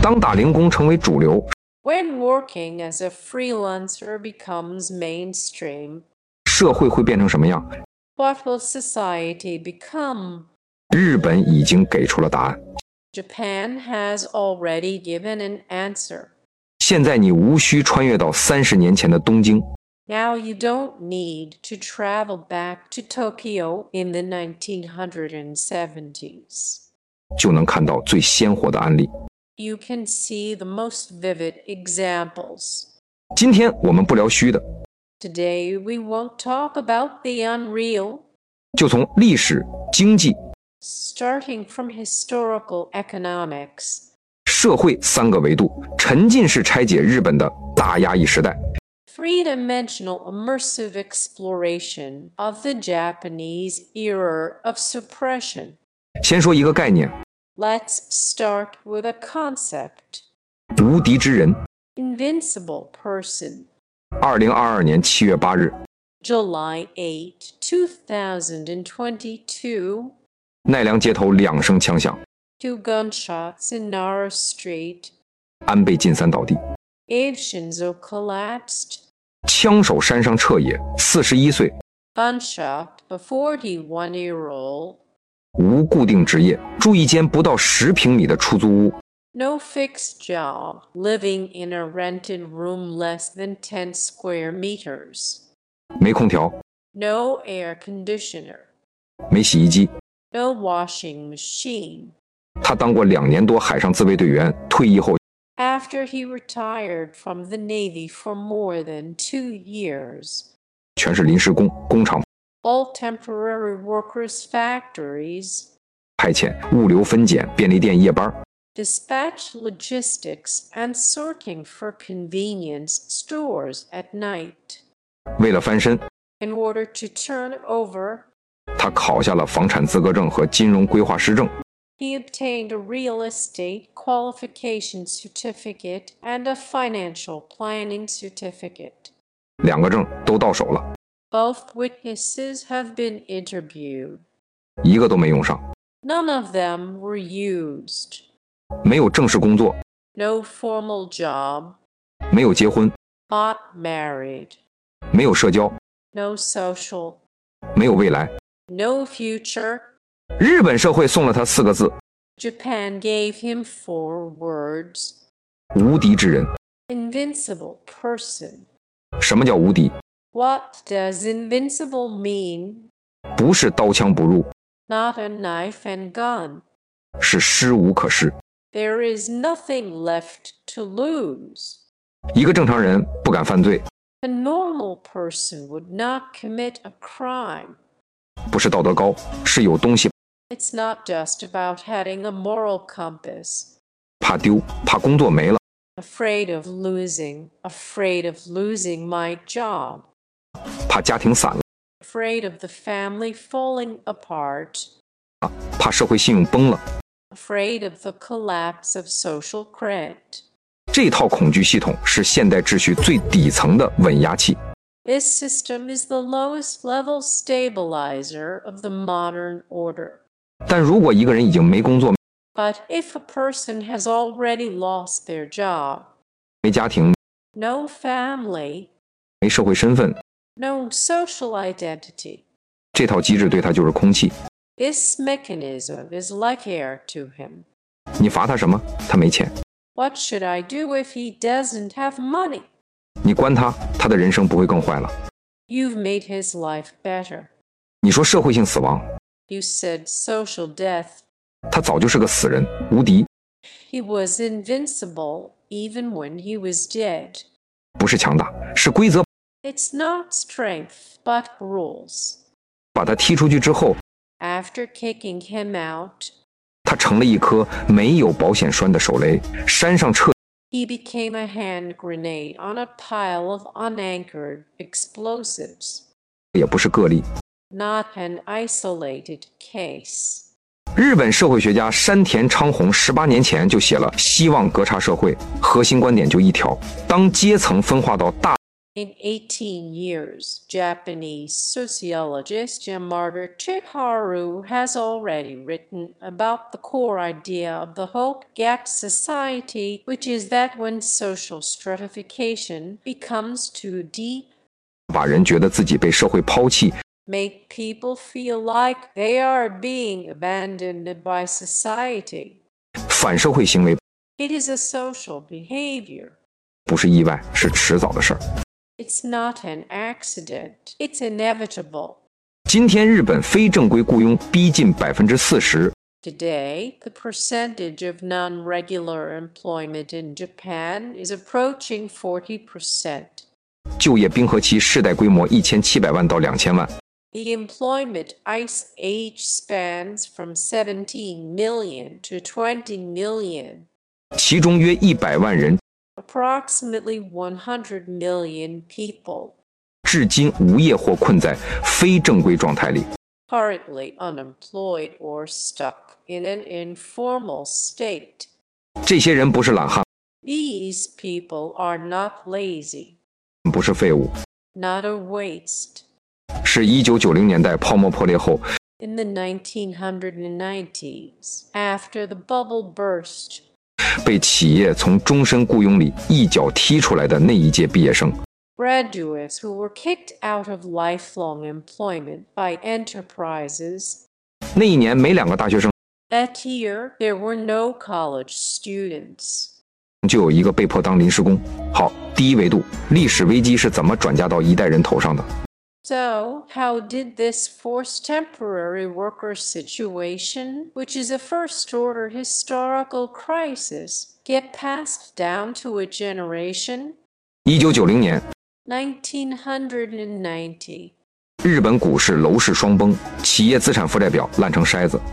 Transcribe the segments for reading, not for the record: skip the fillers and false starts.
当打零工成为主流， When working as a freelancer becomes mainstream, 社会会变成什么样？ what will society become? 日本已经给出了答案。 Japan has already given an answer. 现在你无需穿越到30年前的东京， Now you don't need to travel back to Tokyo in the 1970s. 就能看到最鲜活的案例。 You can see the most vivid examples. 今天我们不聊虚的， Today we won't talk about the unreal. 就从历史、经济、 Starting from historical economics, 社会3个维度，沉浸式拆解日本的大压抑时代。 three-dimensional immersive exploration of the Japanese era of suppression. 先说一个概念， Let's start with a concept. 无敌之人。 Invincible person. 2022年7月8日， July 8, 2022. 奈良街头2声枪响， Two gunshots in Nara Street. 安倍晋三倒地， Abe Shinzo collapsed. 枪手山上彻也，41岁， Gunshot a 41-year-old. 无固定职业，住一间不到10平米的出租屋， No fixed job, living in a rented room less than 10 square meters. 没空调， No air conditioner. 没洗衣机。 No washing machine. 他当过2年多海上自卫队员，退役后 After he retired from the Navy for more than 2 years, 全是临时工，工厂 all temporary workers' factories, 派遣、物流分拣、便利店夜班， dispatch logistics, and sorting for convenience stores at night. 为了翻身， In order to turn over, 他考下了房产资格证和金融规划师证。 he obtained a real estate qualification certificate and a financial planning certificate. 2个证都到手了， Both witnesses have been interviewed. 一个都没用上。 None of them were used. 没有正式工作， No formal job. 没有结婚， Not married. 没有社交， No social. 没有未来。 No future. 日本社会送了他4个字： Japan gave him 4 words. 无敌之人。 Invincible person. 什么叫无敌？ What does invincible mean? 不是刀枪不入， Not a knife and gun. 是失无可失。 There is nothing left to lose. 一个正常人不敢犯罪， A normal person would not commit a crime. 不是道德高，是有东西 It's not just about having a moral compass. 怕丢，怕工作没了， Afraid of losing my job. 怕家庭散了， Afraid of the family falling apart. 怕社会信用崩了。 Afraid of the collapse of social credit. 这套恐惧系统是现代秩序最底层的稳压器。 This system is the lowest level stabilizer of the modern order. 但如果一个人已经没工作、 But if a person has already lost their job, 没家庭、 no family, 没社会身份， no social identity, 这套机制对他就是空气。 this mechanism is like air to him. 你罚他什么？他没钱。 What should I do if he doesn't have money? 你关他，他的人生不会更坏了。 You've made his life better. 你说社会性死亡， You said social death. 他早就是个死人，无敌， He was invincible even when he was dead. 不是强大，是规则。 It's not strength, but rules. 把他踢出去之后， After kicking him out, 他成了一颗没有保险栓的手雷，山上彻 he became a hand grenade on a pile of unanchored explosives. 也不是个例。 Not an isolated case. 日本社会学家山田昌弘18年前就写了《希望格差社会》，核心观点就一条：当阶层分化到大 In 18 years, Japanese sociologist Yamada Chiharu has already written about the core idea of the Hope Gap society, which is that when social stratification becomes too deep, 把人觉得自己被社会抛弃， make people feel like they are being abandoned by society. 反社会行为 It is a social behavior. 不是意外，是迟早的事儿。 It's not an accident. It's inevitable. 今天日本非正规雇佣逼近40%， Today, the percentage of non-regular employment in Japan is approaching 40%. 就业冰河期世代规模1700万到2000万， The employment ice age spans from 17 million to 20 million. 其中约100万人 Approximately 100 million people 至今无业或困在非正规状态里。 currently unemployed or stuck in an informal state. 这些人不是懒汉， These people are not lazy, 不是废物， not a waste. 是1990年代泡沫破裂后， In the 1990s, after the bubble burst, 被企业从终身雇佣里一脚踢出来的那一届毕业生。 graduates who were kicked out of lifelong employment by enterprises. 那一年每2个大学生 That year, there were no college students. 就有一个被迫当临时工。好，第一维度，历史危机是怎么转嫁到一代人头上的？ So, how did this forced temporary worker situation, which is a first-order historical crisis, get passed down to a generation? 1990年， 1990. 日本股市楼市双崩，企业资产负债表烂成筛子。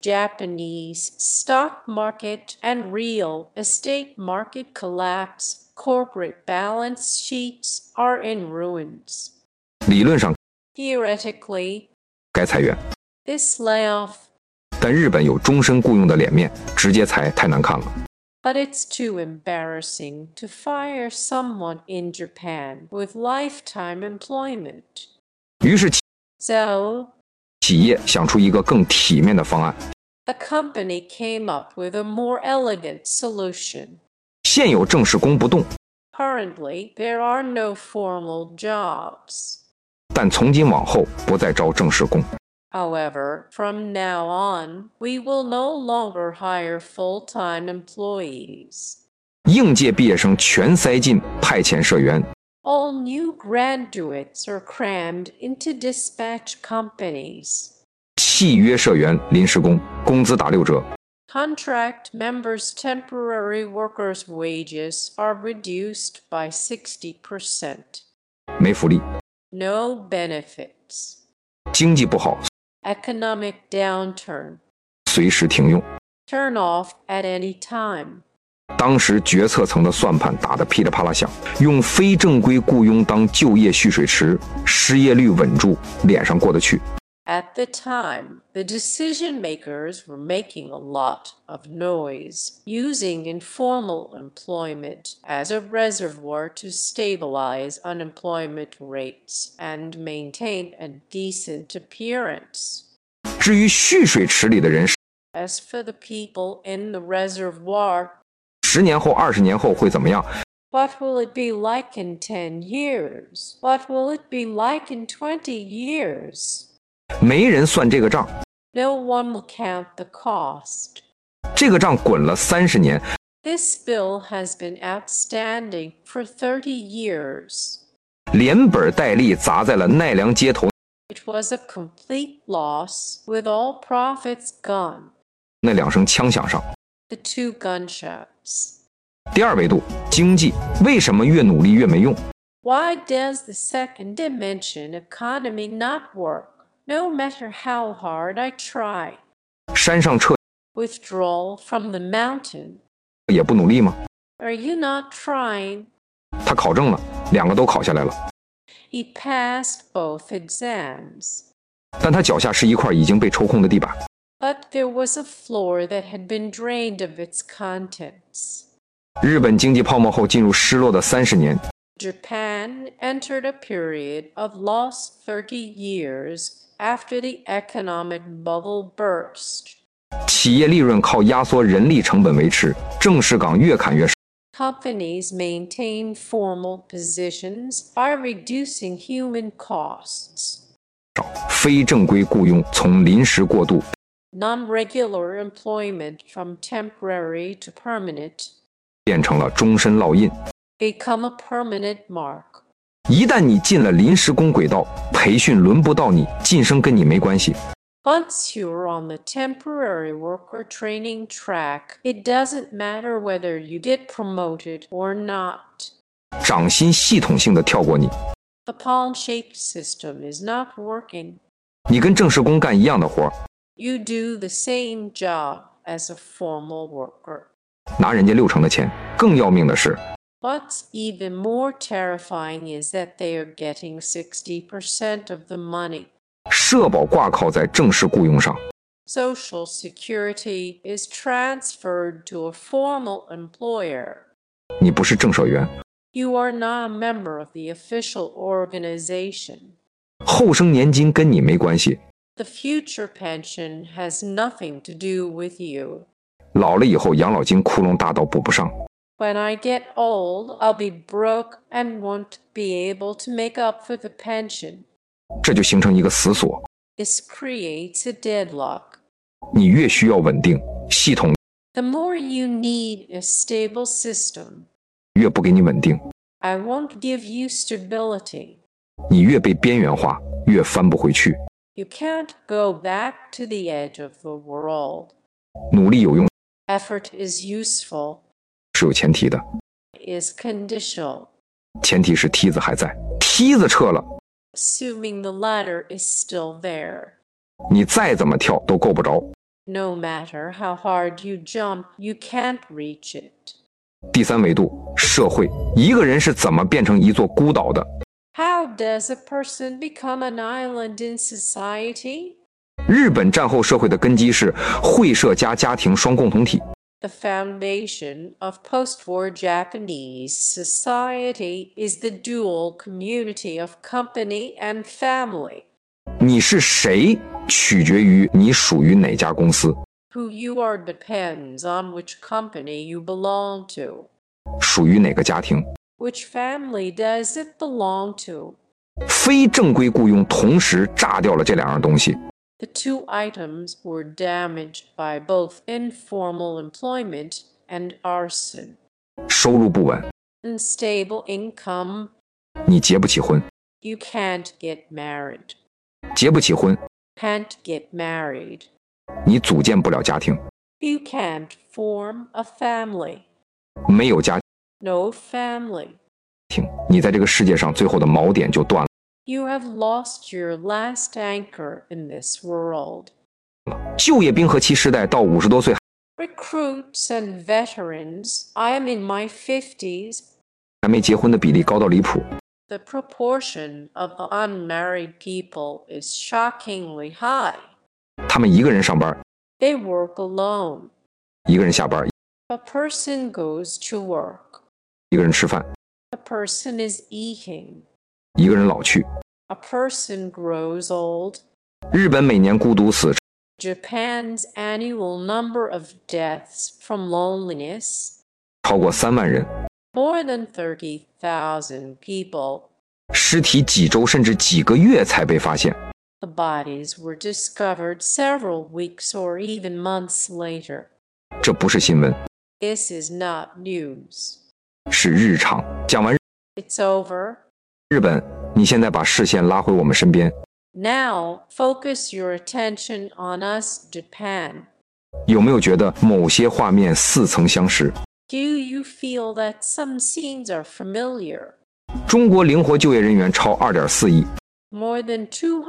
Japanese stock market and real estate market collapse. Corporate balance sheets are in ruins. 理论上 Theoretically, 该裁员， this layoff, 但日本有终身雇佣的脸面，直接裁太难看了。 but it's too embarrassing to fire someone in Japan with lifetime employment. 于是 So, 企业想出一个更体面的方案， the company came up with a more elegant solution. 现有正式工不动， Currently, there are no formal jobs. 但从今往后不再招正式工。 However, from now on, we will no longer hire full-time employees. 应届毕业生全塞进派遣社员， All new graduates are crammed into dispatch companies. 契约社员、临时工，工资打6折。 Contract members' temporary workers' wages are reduced by 60%. 没福利， No benefits. 经济不好， Economic downturn. 随时停用。 Turn off at any time. 当时决策层的算盘打得噼里啪啦响，用非正规雇佣当就业蓄水池，失业率稳住，脸上过得去。 At the time, the decision makers were making a lot of noise, using informal employment as a reservoir to stabilize unemployment rates and maintain a decent appearance. 至于蓄水池里的人 As for the people in the reservoir, ，10年后、20年后会怎么样？ what will it be like in 10 years? What will it be like in 20 years? 没人算这个账， No one will count the cost. 这个账滚了30年， This bill has been outstanding for 30 years. 连本带利砸在了奈良街头 It was a complete loss, with all profits gone. 那2声枪响上。 The 2 gunshots. 第二维度，经济为什么越努力越没用？ Why does the second dimension economy not work? No matter how hard I try. 山上撤 Withdrawal from the mountain. 也不努力吗？ Are you not trying? 他考证了，2个都考下来了， He passed both exams. 但他脚下是一块已经被抽空的地板。 But there was a floor that had been drained of its contents. 日本经济泡沫后进入失落的30年， Japan entered a period of lost 30 years after the economic bubble burst. 企业利润靠压缩人力成本维持，正式岗越砍越少。 Companies maintain formal positions by reducing human costs. 非正规雇佣从临时过渡 Non-regular employment from temporary to permanent 变成了终身烙印。 become a permanent mark. 一旦你进了临时工轨道，培训轮不到你，晋升跟你没关系。 Once you're on the temporary worker training track, it doesn't matter whether you get promoted or not. 涨薪系统性的跳过你， The palm-shaped system is not working. 你跟正式工干一样的活， You do the same job as a formal worker. 拿人家60%的钱。更要命的是， What's even more terrifying is that they are getting 60% of the money. 社保挂靠在正式雇佣上， Social Security is transferred to a formal employer. 你不是正社员， You are not a member of the official organization. 后生年金跟你没关系。 The future pension has nothing to do with you. 老了以后养老金窟窿大到补不上。 When I get old, I'll be broke and won't be able to make up for the pension. 这就形成一个死锁。 This creates a deadlock. 你越需要稳定，系统 The more you need a stable system, 越不给你稳定， I won't give you stability. 你越被边缘化，越翻不回去。 You can't go back to the edge of the world. 努力有用， Effort is useful, 是有前提的， is conditional, 前提是梯子还在。梯子撤了， assuming the ladder is still there. 你再怎么跳都够不着。 No matter how hard you jump, you can't reach it. 第三维度，社会，一个人是怎么变成一座孤岛的？ How does a person become an island in society? 日本战后社会的根基是会社加家庭双共同体。 The foundation of post-war Japanese society is the dual community of company and family. 你是谁，取决于你属于哪家公司， Who you are depends on which company you belong to. 属于哪个家庭。 Which family does it belong to? 非正规雇佣同时炸掉了这两样东西。 The two items were damaged by both informal employment and arson. 收入不稳， Unstable income, 你结不起婚， you can't get married. 结不起婚， Can't get married. 你组建不了家庭， You can't form a family. 没有家 No family. 庭，你在这个世界上最后的锚点就断了。 You have lost your last anchor in this world. 就业冰河期时代到50多岁 Recruits and veterans, I am in my 50s. 还没结婚的比例高到离谱。 The proportion of unmarried people is shockingly high. 他们一个人上班， They work alone. 一个人下班， A person goes to work. 一个人吃饭， A person is eating. 一个人老去。 A person grows old. 日本每年孤独死 Japan's annual number of deaths from loneliness, 超过3万人， more than 30,000 people. 尸体几周甚至几个月才被发现。 The bodies were discovered several weeks or even months later. 这不是新闻， This is not news. 是日常。讲完 It's over. 日本，你现在把视线拉回我们身边， Now focus your attention on us, Japan. 有没有觉得某些画面似曾相识？ Do you feel that some scenes are familiar? 中国灵活就业人员超2.4亿， More than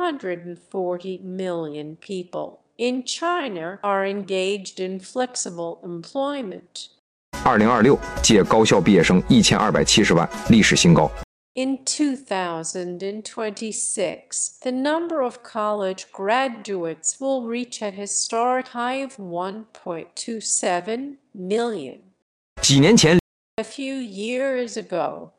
240 million people in China are engaged in flexible employment. 2026届高校毕业生1270万，历史新高。 In 2026, the number of college graduates will reach a historic high of 1.27 million. 几年前 A few years ago,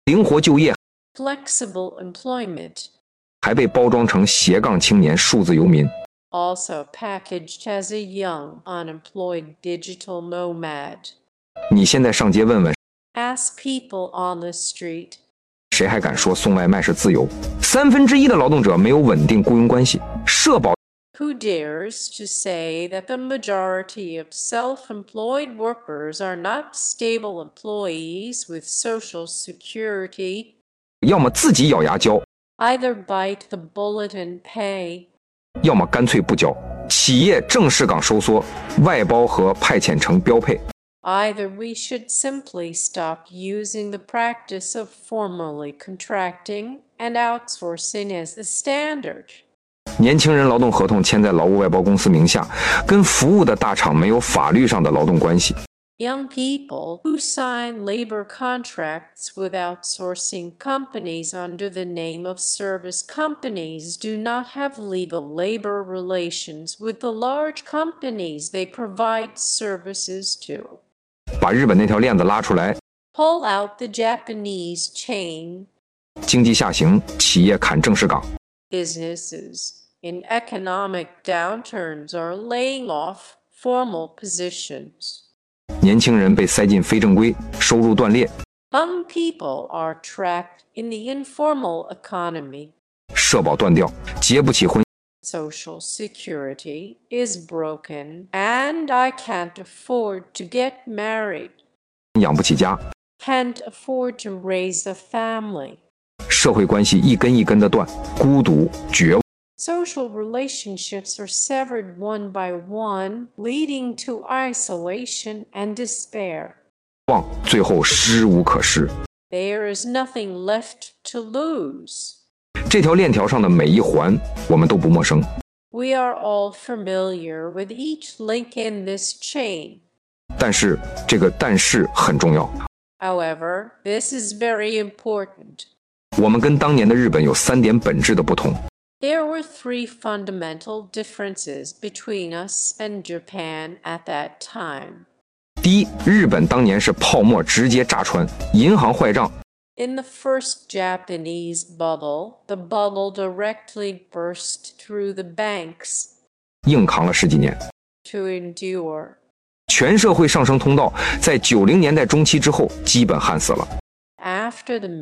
灵活就业 flexible employment, 还被包装成斜杠青年、数字游民。 also packaged as a young, unemployed digital nomad. 你现在上街问问， Ask people on the street, 谁还敢说送外卖是自由？1/3的劳动者没有稳定雇佣关系，社保 who dares to say that the majority of self-employed workers are not stable employees with Social Security, 要么自己咬牙交， either bite the bullet and pay, 要么干脆不交。企业正式岗收缩，外包和派遣成标配。 either we should simply stop using the practice of formally contracting and outsourcing as the standard. 年轻人劳动合同签在劳务外包公司名下，跟服务的大厂没有法律上的劳动关系。 Young people who sign labor contracts with outsourcing companies under the name of service companies do not have legal labor relations with the large companies they provide services to. 把日本那条链子拉出来， Pull out the Japanese chain. 经济下行，企业砍正式岗。 Businesses in economic downturns are laying off formal positions. 年轻人被塞进非正规，收入断裂， Young people are trapped in the informal economy. 社保断掉，结不起婚， Social Security is broken, and I can't afford to get married. 养不起家， Can't afford to raise a family. 社会关系一根一根的断，孤独、绝望。 Social relationships are severed one by one, leading to isolation and despair. 最后失无可失。 There is nothing left to lose. 这条链条上的每一环，我们都不陌生。 We are all familiar with each link in this chain. 但是这个但是很重要， However, this is very important. 我们跟当年的日本有3点本质的不同。 There were 3 fundamental differences between us and Japan at that time. 第一，日本当年是泡沫直接炸穿，银行坏账， In the first Japanese bubble, the bubble directly burst through the banks 硬扛了10几年。 to endure. 全社会上升通道在90年代中期之后基本焊死了。 After the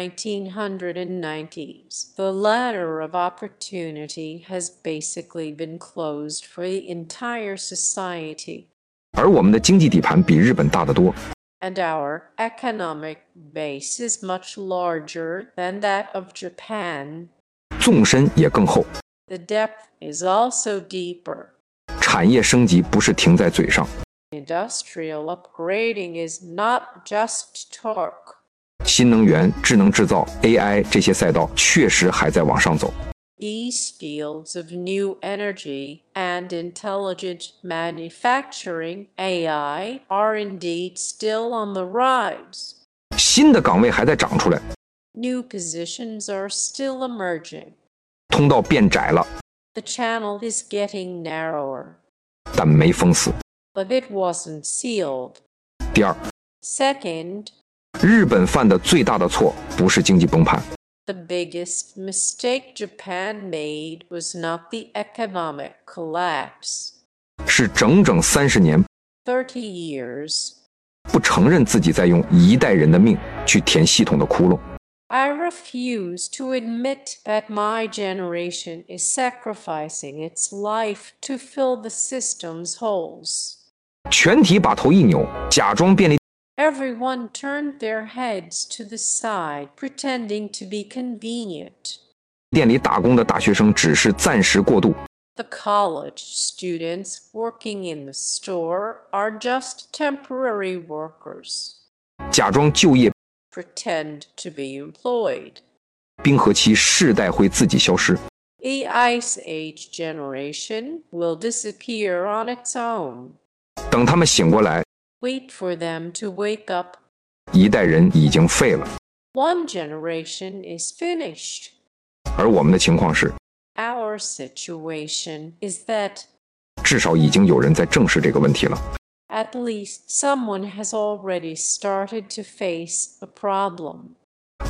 mid-1990s, the ladder of opportunity has basically been closed for the entire society. 而我们的经济底盘比日本大得多， And our economic base is much larger than that of Japan. 纵深也更厚， The depth is also deeper. 产业升级不是停在嘴上， Industrial upgrading is not just talk. 新能源、智能制造、AI 这些赛道确实还在往上走。 These fields of new energy and intelligent manufacturing, AI, are indeed still on the rise. 新的岗位还在长出来， New positions are still emerging. 通道变窄了， The channel is getting narrower, 但没封死。 but it wasn't sealed. 第二， Second, 日本犯的最大的错不是经济崩盘， the biggest mistake Japan made was not the economic collapse. 是整整30年 30 years. 不承认自己在用一代人的命去填系统的窟窿。 I refuse to admit that my generation is sacrificing its life to fill the system's holes. 全体把头一扭，假装便利 Everyone turned their heads to the side, pretending to be convenient. 店里打工的大学生只是暂时过渡， The college students working in the store are just temporary workers. 假装就业， Pretend to be employed. 冰河期世代会自己消失。 The Ice Age generation will disappear on its own. 等他们醒过来， Wait for them to wake up. 一代人已经废了。 One generation is finished. 而我们的情况是， Our situation is that 至少已经有人在正视这个问题了。 at least someone has already started to face the problem.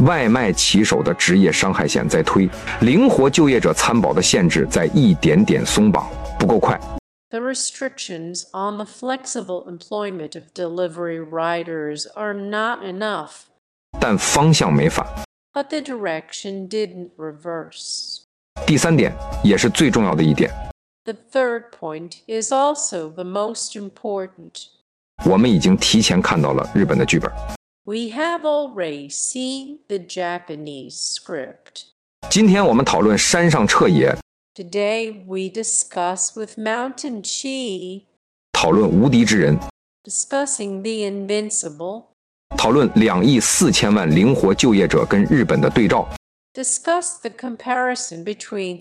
外卖骑手的职业伤害险在推，灵活就业者参保的限制在一点点松绑，不够快。 The restrictions on the flexible employment of delivery riders are not enough, 但方向没反。 but the direction didn't reverse. 第3点也是最重要的一点， The third point is also the most important. 我们已经提前看到了日本的剧本。 We have already seen the Japanese script. 今天我们讨论山上彻野， Today we discuss with Mountain Chi, 讨论无敌之人， discussing the invincible, 讨论2亿4千万灵活就业者跟日本的对照， discuss the comparison between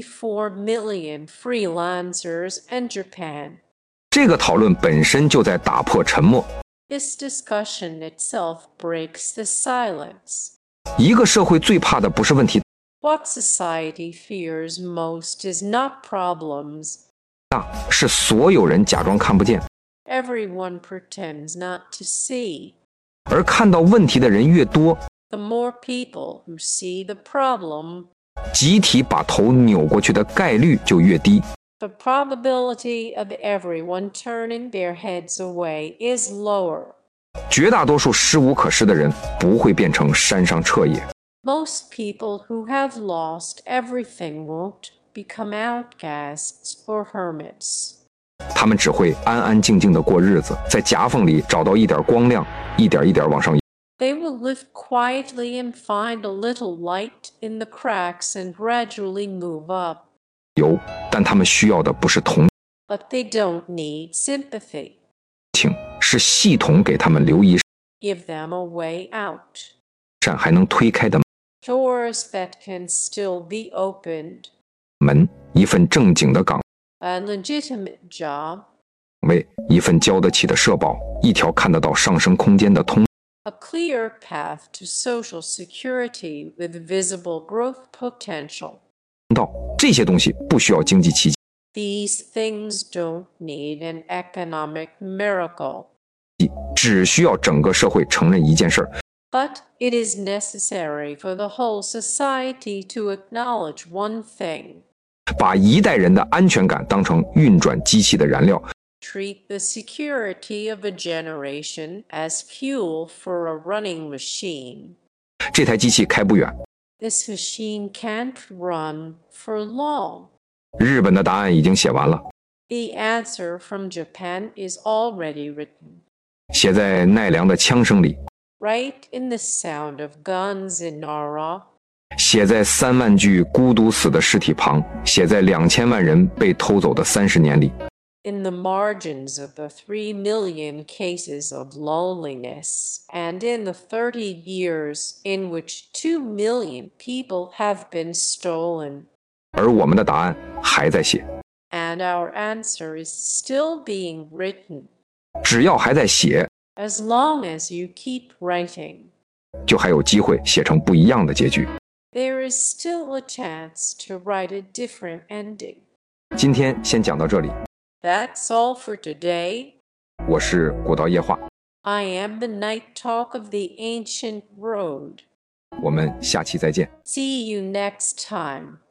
24 million freelancers and Japan. 这个讨论本身就在打破沉默。 This discussion itself breaks the silence. 一个社会最怕的不是问题 What society fears most is not problems. 大，是所有人假装看不见， Everyone pretends not to see. 而看到问题的人越多， The more people who see the problem, 集体把头扭过去的概率就越低。 the probability of everyone turning their heads away is lower. 绝大多数失无可失的人不会变成山上彻野， Most people who have lost everything won't become outcasts or hermits. 他们只会安安静静地过日子，在夹缝里找到一点光亮，一点一点往上 They will live quietly and find a little light in the cracks and gradually move up. 游，但他们需要的不是同 But they don't need sympathy. 情，是系统给他们留一 Give them a way out. 扇还能推开的 Doors that can still be opened. 门，一份正经的岗 A legitimate job. 位，一份交得起的社保，一条看得到上升空间的通 A clear path to social security with visible growth potential. 道。这些东西不需要经济奇迹， These things don't need an economic miracle. 只需要整个社会承认一件事儿： But it is necessary for the whole society to acknowledge one thing. 把一代人的安全感当成运转机器的燃料， Treat the security of a generation as fuel for a running machine. 这台机器开不远。 This machine can't run for long. 日本的答案已经写完了， The answer from Japan is already written. 写在奈良的枪声里， Right in the sound of guns in Nara. 写在3万具孤独死的尸体旁，写在2000万人被偷走的30年里。 In the margins of the 3 million cases of loneliness, and in the 30 years in which 2 million people have been stolen. 而我们的答案还在写， And our answer is still being written. 只要还在写， As long as you keep writing, 就还有机会写成不一样的结局。 there is still a chance to write a different ending. 今天先讲到这里， That's all for today. 我是古道夜话， I am the Night Talk of the Ancient Road. 我们下期再见。 See you next time.